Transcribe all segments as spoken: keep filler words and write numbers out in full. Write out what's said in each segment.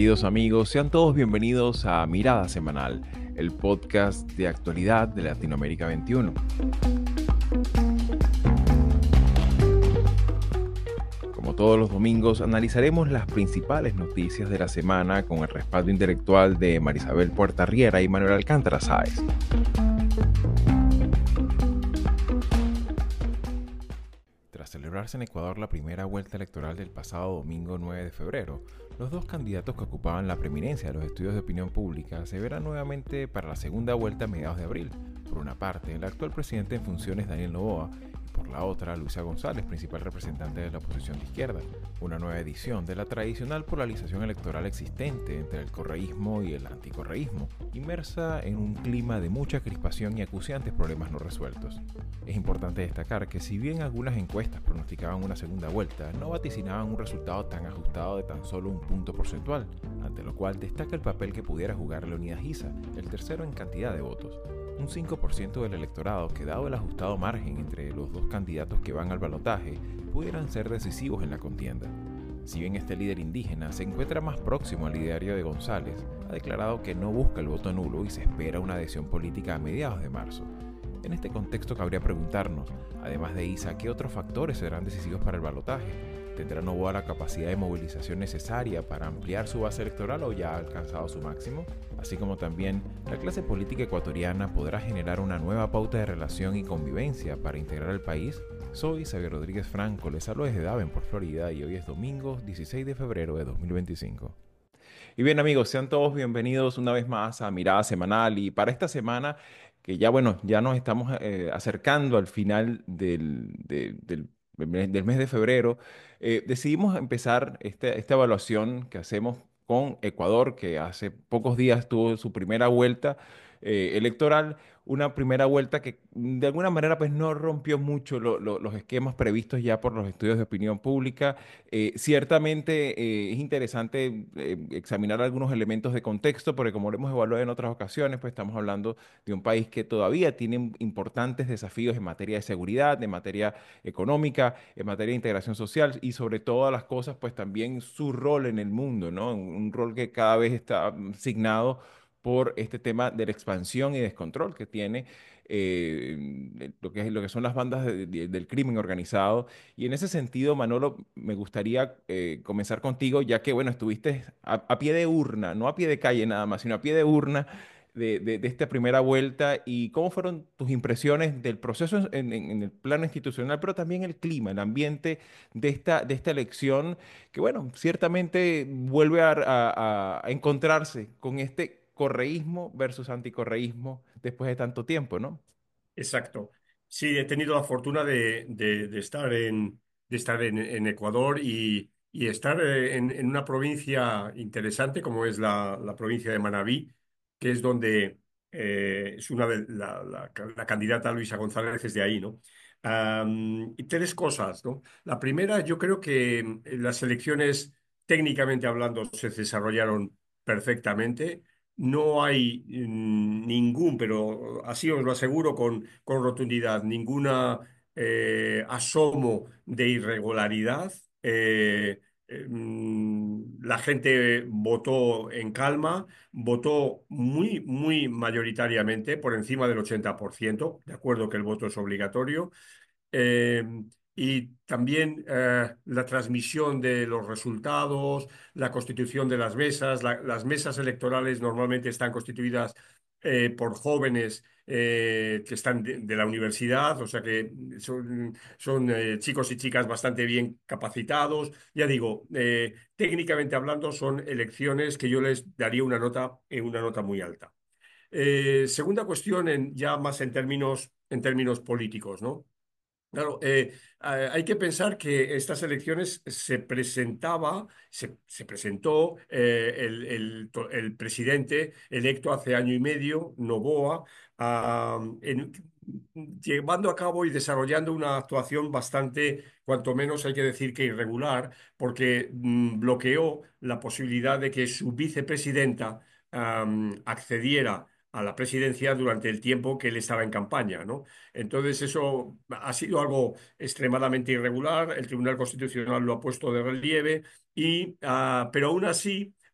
queridos amigos, sean todos bienvenidos a Mirada Semanal, el podcast de actualidad de Latinoamérica veintiuno. Como todos los domingos, analizaremos las principales noticias de la semana con el respaldo intelectual de Marisabel Puertarriera y Manuel Alcántara Sáez. Tras celebrarse en Ecuador la primera vuelta electoral del pasado domingo nueve de febrero, los dos candidatos que ocupaban la preeminencia de los estudios de opinión pública se verán nuevamente para la segunda vuelta a mediados de abril. Por una parte, el actual presidente en funciones Daniel Noboa, y por la otra, Luisa González, principal representante de la oposición de izquierda. Una nueva edición de la tradicional polarización electoral existente entre el correísmo y el anticorreísmo, inmersa en un clima de mucha crispación y acuciantes problemas no resueltos. Es importante destacar que si bien algunas encuestas pronosticaban una segunda vuelta, no vaticinaban un resultado tan ajustado de tan solo un punto porcentual, ante lo cual destaca el papel que pudiera jugar Leonidas Giza, el tercero en cantidad de votos. Un cinco por ciento del electorado que, dado el ajustado margen entre los dos candidatos que van al balotaje, pudieran ser decisivos en la contienda. Si bien este líder indígena se encuentra más próximo al ideario de González, ha declarado que no busca el voto nulo y se espera una adhesión política a mediados de marzo. En este contexto cabría preguntarnos, además de Isa, ¿qué otros factores serán decisivos para el balotaje? ¿Tendrá Noboa la capacidad de movilización necesaria para ampliar su base electoral o ya ha alcanzado su máximo? Así como también, ¿la clase política ecuatoriana podrá generar una nueva pauta de relación y convivencia para integrar el país? Soy Xavier Rodríguez Franco, les hablo desde Davenport, Florida, y hoy es domingo dieciséis de febrero de dos mil veinticinco. Y bien amigos, sean todos bienvenidos una vez más a Mirada Semanal, y para esta semana que ya bueno, ya nos estamos eh, acercando al final del, de- del, mes del mes de febrero, eh, decidimos empezar este- esta evaluación que hacemos con Ecuador, que hace pocos días tuvo su primera vuelta eh, electoral, una primera vuelta que mm, de alguna manera pues no rompió mucho lo- lo- los esquemas previstos ya por los estudios de opinión pública. Eh, ciertamente eh, es interesante eh, examinar algunos elementos de contexto, porque como lo hemos evaluado en otras ocasiones, pues estamos hablando de un país que todavía tiene importantes desafíos en materia de seguridad, en materia económica, en materia de integración social y sobre todas las cosas, pues también su rol en el mundo, ¿no? Un, un rol que cada vez está mm, signado por este tema de la expansión y descontrol que tiene eh, lo que, es- lo que son las bandas de- de- del crimen organizado. Y en ese sentido, Manolo, me gustaría eh, comenzar contigo, ya que, bueno, estuviste a, a pie de urna, no a pie de calle nada más, sino a pie de urna de, de- de esta primera vuelta. ¿Y cómo fueron tus impresiones del proceso en, en- en el plano institucional, pero también el clima, el ambiente de esta, de esta elección, que, bueno, ciertamente vuelve a, a- a encontrarse con este correísmo versus anticorreísmo después de tanto tiempo, ¿no? Exacto. Sí, he tenido la fortuna de, de- de estar en, de estar en, en Ecuador y, y estar eh, en, en una provincia interesante como es la, la provincia de Manabí, que es donde eh, es una de la, la- la candidata Luisa González es de ahí, ¿no? Am, y tres cosas, ¿no? La primera, yo creo que mm, las elecciones, técnicamente hablando, se desarrollaron perfectamente. No hay mm, ningún, pero así os lo aseguro con, con rotundidad, ninguna eh, asomo de irregularidad. Eh, eh, mm, la gente votó en calma, votó muy, muy mayoritariamente, por encima del ochenta por ciento, de acuerdo que el voto es obligatorio. Eh, y también eh, la transmisión de los resultados, la constitución de las mesas. La- las mesas electorales normalmente están constituidas eh, por jóvenes eh, que están de, de la universidad, o sea que son, son eh, chicos y chicas bastante bien capacitados. Ya digo, eh, técnicamente hablando, son elecciones que yo les daría una nota, eh, una nota muy alta. Eh, segunda cuestión, en- ya más en términos, en términos políticos, ¿no? Claro, eh, eh, hay que pensar que estas elecciones se presentaba, se, se presentó eh, el, el to- el presidente electo hace año y medio, Noboa, ah, en- llevando a cabo y desarrollando una actuación bastante, cuanto menos hay que decir que irregular, porque mm, bloqueó la posibilidad de que su vicepresidenta am, accediera a la presidencia durante el tiempo que él estaba en campaña, ¿no? Entonces eso ha sido algo extremadamente irregular, el Tribunal Constitucional lo ha puesto de relieve, y, ah, pero aún así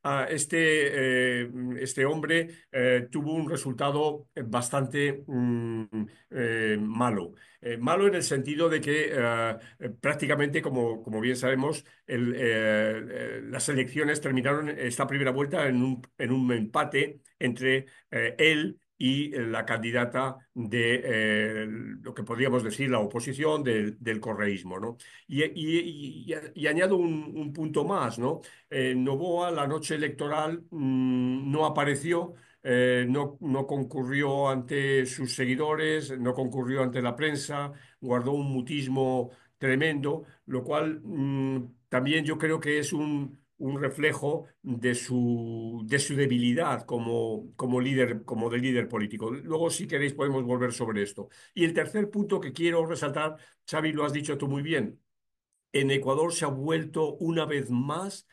ah, este, eh, este hombre eh, tuvo un resultado bastante mm, eh, malo. Eh, malo en el sentido de que eh, eh, prácticamente, como, como bien sabemos, el, eh, eh, las elecciones terminaron esta primera vuelta en un, en un empate entre eh, él y la candidata de eh, lo que podríamos decir la oposición del, del correísmo, ¿no? Y, y- y- y añado un, un punto más, ¿no? Eh, Noboa, la noche electoral, mm, no apareció, eh, no, no concurrió ante sus seguidores, no concurrió ante la prensa, guardó un mutismo tremendo, lo cual mm, también yo creo que es un, un reflejo de su, de su debilidad como, como líder, como de líder político. Luego, si queréis, podemos volver sobre esto. Y el tercer punto que quiero resaltar, Xavi, lo has dicho tú muy bien. En Ecuador se ha vuelto una vez más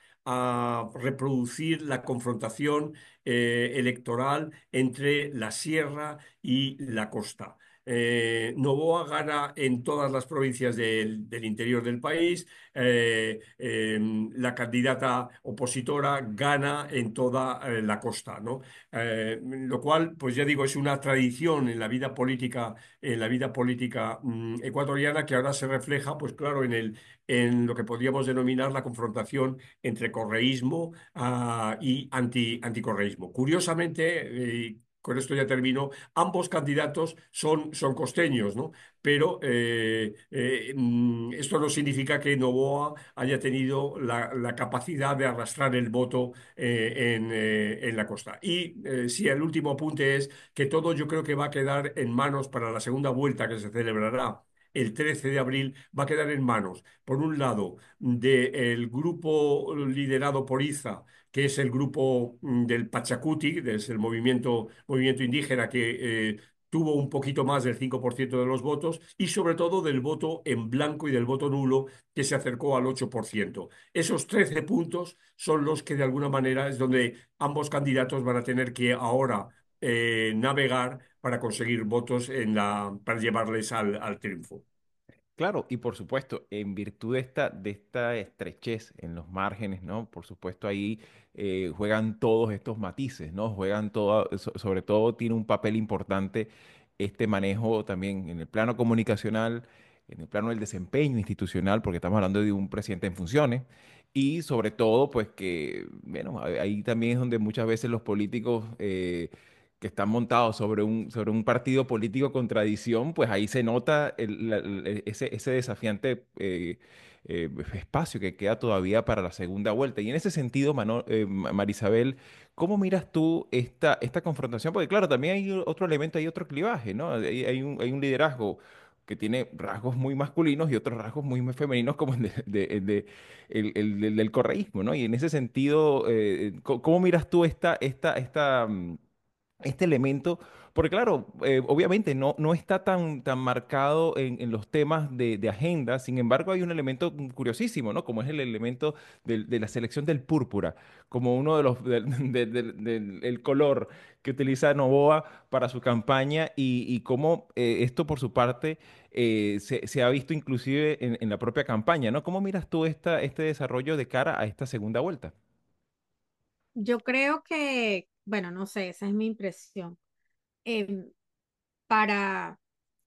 a reproducir la confrontación eh, electoral entre la sierra y la costa. Eh, Noboa gana en todas las provincias del, del interior del país. Eh, eh, la candidata opositora gana en toda eh, la costa, ¿no? Eh, lo cual, pues ya digo, es una tradición en la vida política, en la vida política mm, ecuatoriana, que ahora se refleja, pues claro, en el en lo que podríamos denominar la confrontación entre correísmo ah, y anti, anticorreísmo. Curiosamente, eh, con esto ya termino, ambos candidatos son, son costeños, ¿no? Pero eh, eh, mm, esto no significa que Noboa haya tenido la, la capacidad de arrastrar el voto eh, en, eh, en la costa. Y eh, sí, el último apunte es que todo yo creo que va a quedar en manos para la segunda vuelta que se celebrará el trece de abril, va a quedar en manos, por un lado, del grupo liderado por Iza, que es el grupo mm, del Pachacuti, es el movimiento, movimiento indígena que eh, tuvo un poquito más del cinco por ciento de los votos, y sobre todo del voto en blanco y del voto nulo, que se acercó al ocho por ciento. Esos trece puntos son los que de alguna manera es donde ambos candidatos van a tener que ahora eh, navegar para conseguir votos en la, para llevarles al, al triunfo. Claro, y por supuesto, en virtud de esta, de esta estrechez en los márgenes, ¿no? Por supuesto, ahí eh, juegan todos estos matices, ¿no? Juegan todo, so- sobre todo tiene un papel importante este manejo también en el plano comunicacional, en el plano del desempeño institucional, porque estamos hablando de un presidente en funciones, y sobre todo, pues que, bueno, ahí ahí también es donde muchas veces los políticos eh, que están montados sobre un, sobre un partido político con tradición, pues ahí se nota el- la- el- ese, ese desafiante eh, eh, espacio que queda todavía para la segunda vuelta. Y en ese sentido, Mano- eh, Ma- Marisabel, ¿cómo miras tú esta, esta confrontación? Porque claro, también hay otro elemento, hay otro clivaje, ¿no? Hay, hay un, hay un liderazgo que tiene rasgos muy masculinos y otros rasgos muy femeninos como el, de- de- el de- el- el del del correísmo, ¿no? Y en ese sentido, eh, ¿cómo, cómo miras tú esta, esta, esta, mm, este elemento, porque claro, eh, obviamente no, no está tan, tan marcado en, en los temas de, de agenda, sin embargo hay un elemento mm, curiosísimo, ¿no? Como es el elemento del- de la selección del púrpura, como uno de los, del, de- del- del- el color que utiliza Novoa para su campaña y, y cómo eh, esto por su parte eh, se, se ha visto inclusive en, en la propia campaña, ¿no? ¿Cómo miras tú esta, este desarrollo de cara a esta segunda vuelta? Yo creo que, bueno, no sé, esa es mi impresión. Em, para,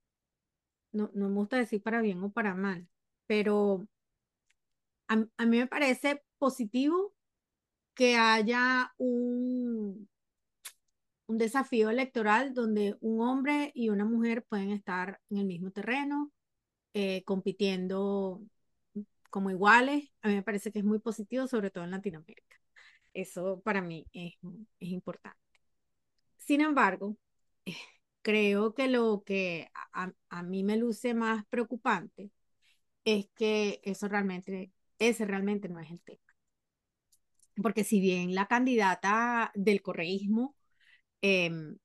no, no me gusta decir para bien o para mal, pero a, a mí me parece positivo que haya un, un desafío electoral donde un hombre y una mujer pueden estar en el mismo terreno, eh, compitiendo como iguales. A mí me parece que es muy positivo, sobre todo en Latinoamérica. Eso para mí es, es importante. Sin embargo, eh, creo que lo que a, a- a mí me luce más preocupante es que eso realmente, ese realmente no es el tema. Porque si bien la candidata del correísmo em,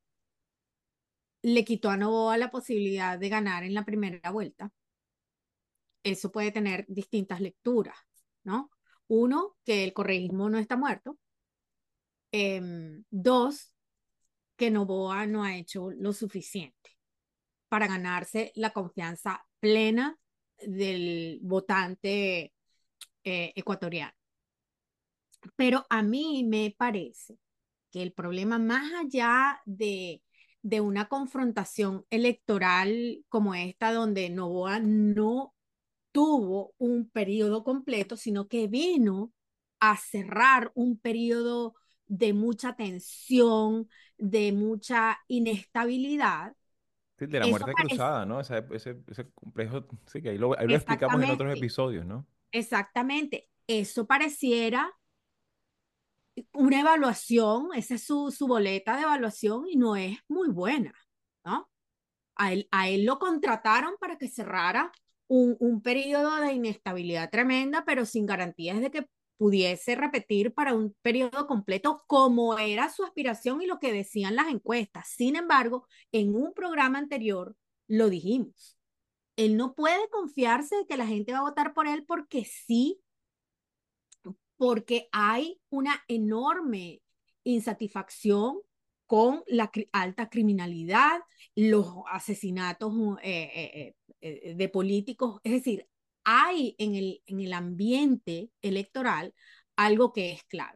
le quitó a Noboa la posibilidad de ganar en la primera vuelta, eso puede tener distintas lecturas, ¿no? Uno, que el correísmo no está muerto. Em, dos, que Noboa no ha hecho lo suficiente para ganarse la confianza plena del votante eh, ecuatoriano. Pero a mí me parece que el problema más allá de, de una confrontación electoral como esta, donde Noboa no tuvo un periodo completo, sino que vino a cerrar un periodo de mucha tensión, de mucha inestabilidad. Sí, de la Eso muerte parece cruzada, ¿no? Esa- ese, ese complejo, sí, que ahí lo, ahí lo explicamos en otros exactamente, episodios, ¿no? exactamente, eso pareciera una evaluación, esa es su, su boleta de evaluación y no es muy buena, ¿no? A él, a él lo contrataron para que cerrara un, un periodo de inestabilidad tremenda, pero sin garantías de que pudiese repetir para un periodo completo como era su aspiración y lo que decían las encuestas. Sin embargo, en un programa anterior lo dijimos. Él no puede confiarse de que la gente va a votar por él porque sí, porque hay una enorme insatisfacción con la cri- alta criminalidad, los asesinatos eh, eh, eh, eh, de políticos. Es decir, hay en el, en el ambiente electoral algo que es clave.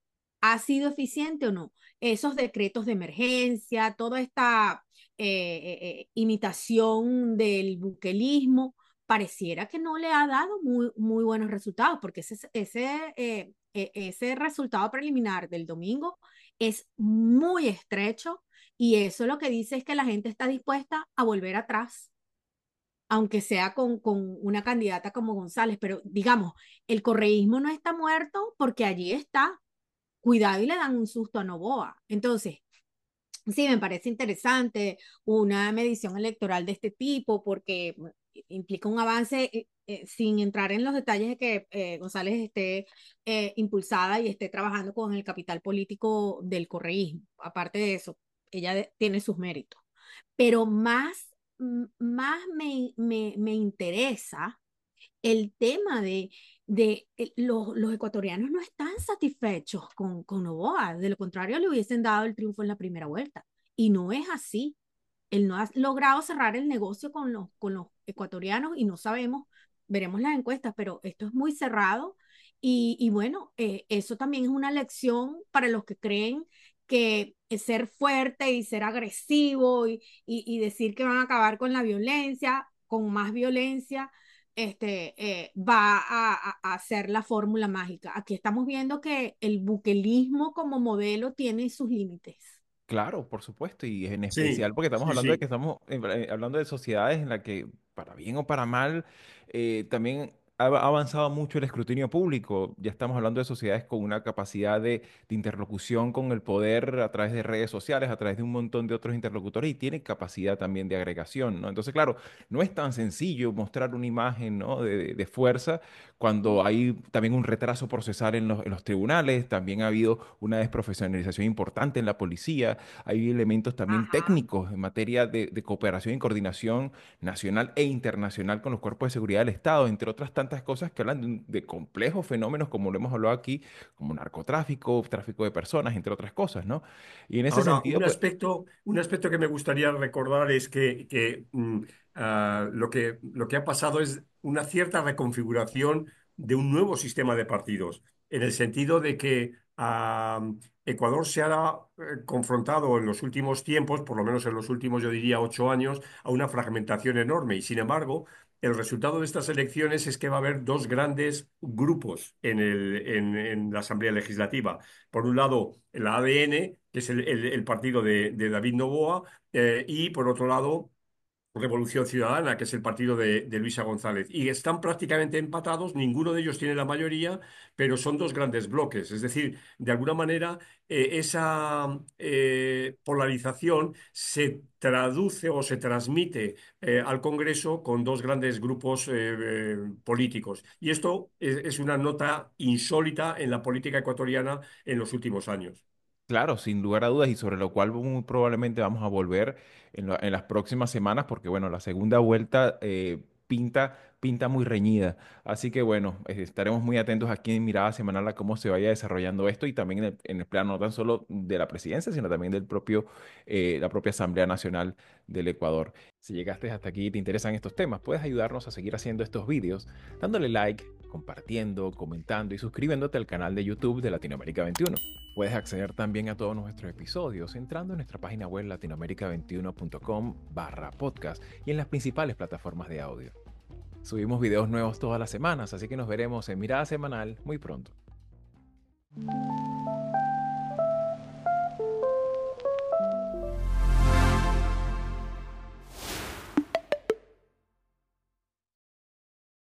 ¿Ha sido eficiente o no? Esos decretos de emergencia, toda esta eh, eh, eh, imitación del buquelismo, pareciera que no le ha dado muy, muy buenos resultados, porque ese, ese, eh, eh, ese resultado preliminar del domingo es muy estrecho y eso lo que dice es que la gente está dispuesta a volver atrás, aunque sea con, con una candidata como González, pero digamos, el correísmo no está muerto porque allí está, cuidado y le dan un susto a Novoa. Entonces, sí, me parece interesante una medición electoral de este tipo porque bueno, implica un avance eh, eh, sin entrar en los detalles de que eh, González esté eh, impulsada y esté trabajando con el capital político del correísmo. Aparte de eso, ella de, tiene sus méritos. Pero más, más me, me, me interesa el tema de, de eh, los, los ecuatorianos no están satisfechos con, con Novoa, de lo contrario le hubiesen dado el triunfo en la primera vuelta. Y no es así. Él no ha logrado cerrar el negocio con los, con los ecuatorianos y no sabemos, veremos las encuestas, pero esto es muy cerrado y, y bueno, eh, eso también es una lección para los que creen que ser fuerte y ser agresivo y, y, y decir que van a acabar con la violencia, con más violencia, este, eh, va a, a, a ser la fórmula mágica. Aquí estamos viendo que el buquelismo como modelo tiene sus límites. Claro, por supuesto, y en Sí, especial porque estamos sí, hablando de que sí. estamos eh, eh, hablando de sociedades en las que, para bien o para mal, eh, también ha ha avanzado mucho el escrutinio público. Ya estamos hablando de sociedades con una capacidad de, de interlocución con el poder a través de redes sociales, a través de un montón de otros interlocutores y tienen capacidad también de agregación, ¿no? Entonces, claro, no es tan sencillo mostrar una imagen, ¿no? de, de- de fuerza cuando hay también un retraso procesal en los, en los tribunales, también ha habido una desprofesionalización importante en la policía. Hay elementos también Ajá. técnicos en materia de, de cooperación y coordinación nacional e internacional con los cuerpos de seguridad del Estado, entre otras tantas cosas que hablan de, un- de complejos fenómenos, como lo hemos hablado aquí, como narcotráfico, tráfico de personas, entre otras cosas, ¿no? Y en ese Ahora, sentido, un pues, aspecto, un aspecto que me gustaría recordar es que, que, mm, ah, lo que, lo que ha pasado es una cierta reconfiguración de un nuevo sistema de partidos, en el sentido de que ah, Ecuador se ha eh, confrontado en los últimos tiempos, por lo menos en los últimos, yo diría, ocho años, a una fragmentación enorme. Y sin embargo, el resultado de estas elecciones es que va a haber dos grandes grupos en el, en en la Asamblea Legislativa. Por un lado, la A D N, que es el, el- el partido de, de David Noboa, eh, y por otro lado, Revolución Ciudadana, que es el partido de, de Luisa González. Y están prácticamente empatados, ninguno de ellos tiene la mayoría, pero son dos grandes bloques. Es decir, de alguna manera, eh, esa eh, polarización se traduce o se transmite eh, al Congreso con dos grandes grupos eh, eh, políticos. Y esto es, es una nota insólita en la política ecuatoriana en los últimos años. claro, sin lugar a dudas, y sobre lo cual muy probablemente vamos a volver en, la- en las próximas semanas, porque bueno, la segunda vuelta eh, pinta pinta muy reñida. Así que bueno, eh, estaremos muy atentos aquí en Mirada Semanal a cómo se vaya desarrollando esto y también en el, en el plano no tan solo de la presidencia, sino también del propio, eh, la propia Asamblea Nacional del Ecuador. Si llegaste hasta aquí y te interesan estos temas, puedes ayudarnos a seguir haciendo estos vídeos, dándole like, compartiendo, comentando y suscribiéndote al canal de YouTube de Latinoamérica veintiuno. Puedes acceder también a todos nuestros episodios entrando en nuestra página web latinoamérica veintiuno punto com barra podcast y en las principales plataformas de audio. Subimos videos nuevos todas las semanas, así que nos veremos en Mirada Semanal muy pronto.